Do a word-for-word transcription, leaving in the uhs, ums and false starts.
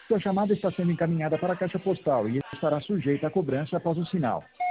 Sua chamada está sendo encaminhada para a caixa postal e estará sujeita a cobrança após o sinal.